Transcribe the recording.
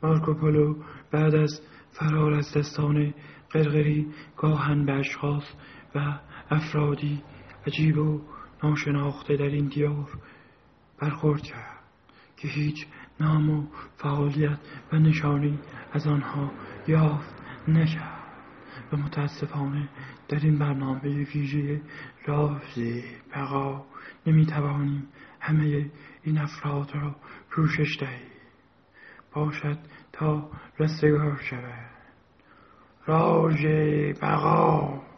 مارکوپولو بعد از فرار از دستان قرقری گاهن به اشخاص و افرادی عجیب و ناشناخته در این دیار برخورد کرد که هیچ نام و فعالیت و نشانی از آنها یافت نکرد و متاسفانه در این برنامه ویژه راز بقا نمیتوانیم همه این افراد را پوشش دهیم. باشد تا رستگار شود. راز بقا.